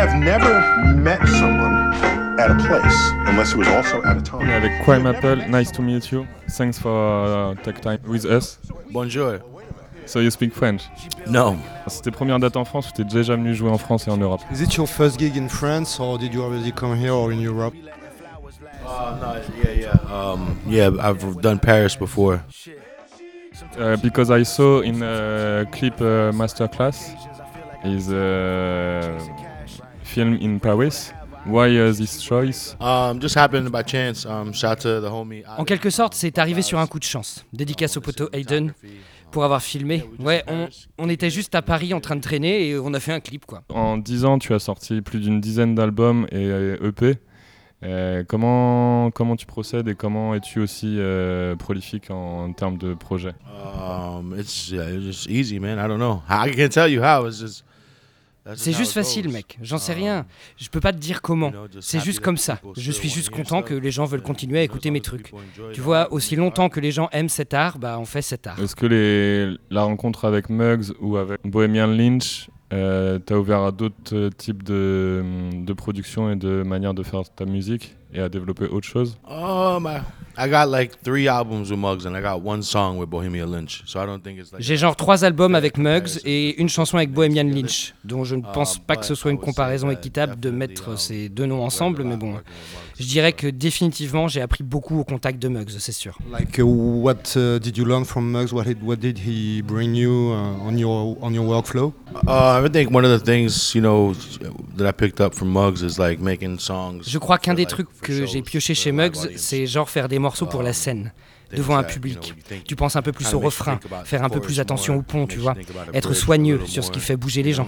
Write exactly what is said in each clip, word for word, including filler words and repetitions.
have never met someone at a place unless it was also at a time. On est avec Crime Apple, nice to meet you. Thanks for uh, take time with us. Bonjour. So you speak French? No. C'est tes premières dates en France ou t'es déjà venu jouer en France et en Europe? Is it your first gig in France or did you already come here or in Europe? Uh, no, yeah, yeah. Um, yeah, I've done Paris before. Uh, because I saw in a clip uh, masterclass is a film in Paris. Why uh, this choice? Um, just happened by chance. Um, shout to the homie. En quelque sorte, c'est arrivé sur un coup de chance. Dédicace au poteau Hayden pour avoir filmé. Ouais, on, on était juste à Paris en train de traîner et on a fait un clip, quoi. En dix ans, tu as sorti plus d'une dizaine d'albums et E P. Euh, comment, comment tu procèdes et comment es-tu aussi euh, prolifique en, en termes de projets? Um, it's, yeah, it's just easy, man. I don't know. I can't tell you how. It's just. C'est juste facile, mec. J'en sais rien. Je peux pas te dire comment. C'est juste comme ça. Je suis juste content que les gens veulent continuer à écouter mes trucs. Tu vois, aussi longtemps que les gens aiment cet art, bah on fait cet art. Est-ce que les, la rencontre avec Muggs ou avec Bohemian Lynch euh, t'a ouvert à d'autres types de, de production et de manière de faire ta musique et à développer autre chose? Um, I, I got like three albums with Muggs and I got one song with Bohemian Lynch. So I don't think it's like. J'ai genre trois albums avec Muggs et une chanson avec Bohemian Lynch, dont je ne pense pas que ce soit une comparaison équitable de mettre ces deux noms ensemble, mais bon, je dirais que définitivement j'ai appris beaucoup au contact de Muggs, c'est sûr. Like uh, what uh, did you learn from Muggs? What, what did he bring you uh, on your on your workflow? Uh, I think one of the things, you know, that I picked up from Muggs is like making songs. Je crois qu'un des trucs que j'ai pioché chez Muggs, c'est genre faire des morceaux pour la scène, devant un public. Tu penses un peu plus au refrain, faire un peu plus attention au pont, tu vois, être soigneux sur ce qui fait bouger les gens.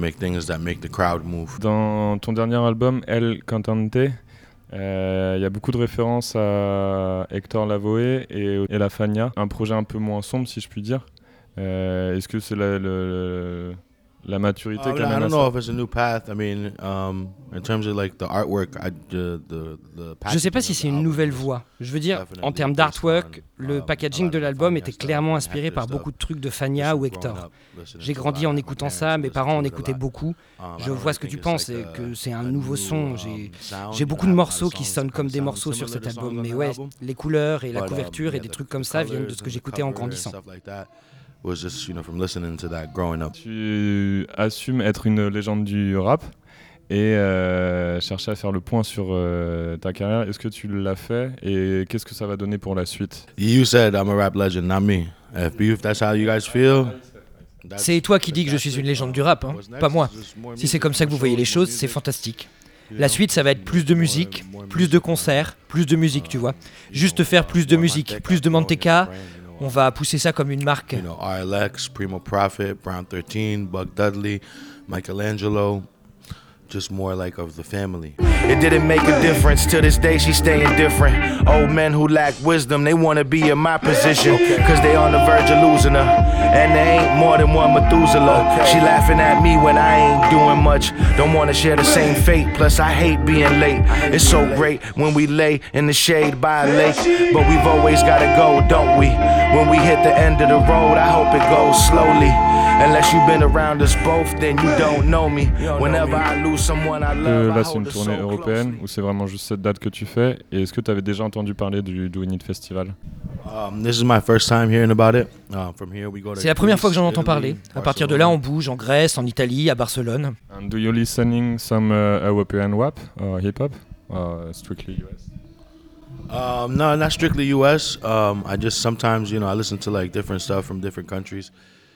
Dans ton dernier album, El Cantante, il euh, y a beaucoup de références à Hector Lavoe et, et La Fania, un projet un peu moins sombre si je puis dire. Euh, est-ce que c'est la, le, la maturité uh, qui amène I don't à know ça? if it's a new path. I mean, um, in terms of like the artwork, I, the, the, the Je sais pas si c'est une nouvelle voie. Je veux dire, en termes d'artwork, le packaging de l'album était clairement inspiré par beaucoup de trucs de Fania ou Hector. J'ai grandi en écoutant ça, mes parents en écoutaient beaucoup. Je vois ce que tu penses et que c'est un nouveau son. J'ai, j'ai beaucoup de morceaux qui sonnent comme des morceaux sur cet album. Mais ouais, les couleurs et la couverture et des trucs comme ça viennent de ce que j'écoutais en grandissant. Was just, you know, from listening to that growing up. Tu assumes être une légende du rap et euh, chercher à faire le point sur euh, ta carrière. Est-ce que tu l'as fait et qu'est-ce que ça va donner pour la suite? You said I'm a rap legend, not me. If, if that's how you guys feel. C'est toi qui dis que je suis une légende du rap, hein, pas moi. Si c'est comme ça que vous voyez les choses, c'est fantastique. La suite, ça va être plus de musique, plus de concerts, plus de musique, tu vois. Juste faire plus de musique, plus de Manteca. On va pousser ça comme une marque. You know, R L X, Primo Prophet, Brown thirteen, Buck Dudley, Michelangelo. Just more like of the family. It didn't make a difference. To this day, she's staying different. Old men who lack wisdom, they want to be in my position. Cause they on the verge of losing her. And there ain't more than one Methuselah. She laughing at me when I ain't doing much. Don't want to share the same fate. Plus, I hate being late. It's so great when we lay in the shade by a lake. But we've always got to go, don't we? When we hit the end of the road, I hope it goes slowly. Unless you've been around us both, then you don't know me. Whenever I lose someone I love, euh, là, c'est une tournée européenne ou c'est vraiment juste cette date que tu fais? Et est-ce que tu avais déjà entendu parler du Do We Need Festival? Um, this is my first time hearing about it. Uh, from here we go to C'est la première fois que j'en entends parler. À partir de là, on bouge en Grèce, en Italie, à Barcelone. And do you listening some uh, European rap or hip hop or strictly U S? Um, no, not strictly U S. Um, I just sometimes, you know, I listen to like different stuff from different countries.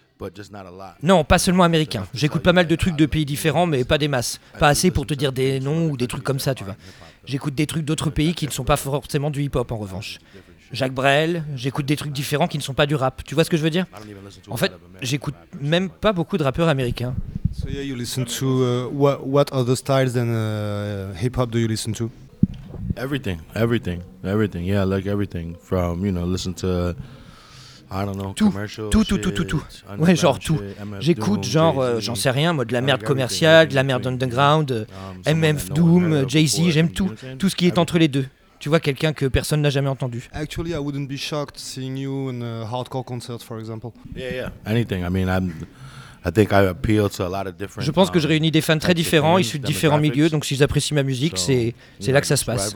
Non, pas seulement américain. J'écoute pas mal de trucs de pays différents, mais pas des masses. Pas assez pour te dire des noms ou des trucs comme ça, tu vois. J'écoute des trucs d'autres pays qui ne sont pas forcément du hip-hop, en revanche. Jacques Brel, j'écoute des trucs différents qui ne sont pas du rap. Tu vois ce que je veux dire? En fait, j'écoute même pas beaucoup de rappeurs américains. So yeah, you listen to uh, what, what other styles than uh, hip-hop do you listen to? Everything, everything, everything. Yeah, I like everything. From, you know, listen to... I don't know, tout, tout, tout, tout, tout, tout. Ouais, genre tout. J'écoute genre, euh, j'en sais rien, moi, de la merde commerciale, de la merde underground, euh, M F Doom, Jay-Z, j'aime tout. Tout ce qui est entre les deux. Tu vois, quelqu'un que personne n'a jamais entendu. Actually, I wouldn't be shocked seeing you in a hardcore concert, for example. Yeah, yeah. Anything. I mean, I'm, Je pense que je réunis des fans très différents, issus de différents milieux, donc s'ils apprécient ma musique, c'est, c'est là que ça se passe.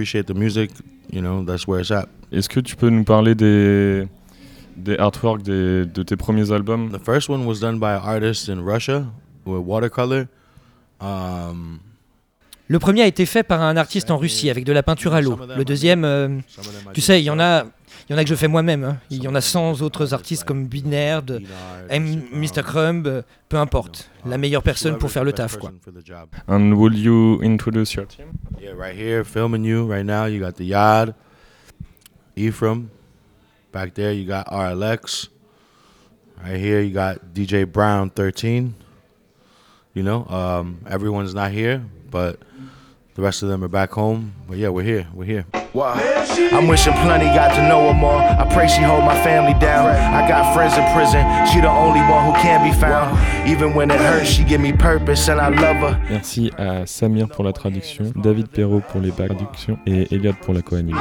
Est-ce que tu peux nous parler des, des artworks des, de tes premiers albums? The first one was done by an artist in Russia with watercolor. Um, Le premier a été fait par un artiste en Russie avec de la peinture à l'eau. Le deuxième, euh, tu sais, il y en a, il y en a que je fais moi-même. Hein. Il y en a cent autres artistes comme Beatnerd, M, mister Crumb, euh, peu importe. La meilleure personne pour faire le taf, quoi. And will you introduce your team? Yeah, right here, filming you right now. You got the Yad, Ephraim. Back there, you got R L X. Right here, you got D J Brown thirteen. You know, um, everyone's not here, but the rest of them are back home. But yeah, we're here. We're here. Wow. I'm wishing plenty got to know her more. I pray she hold my family down. I got friends in prison. She the only one who can be found. Even when it hurts, she give me purpose and I love her. Merci à Samir pour la traduction, David Perrault pour les traductions et Elliot pour la co-anime.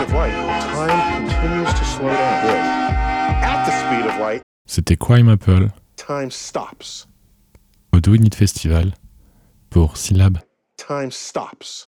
C'était Crime Apple Time stops. au Do It Festival pour Syllab. Time stops.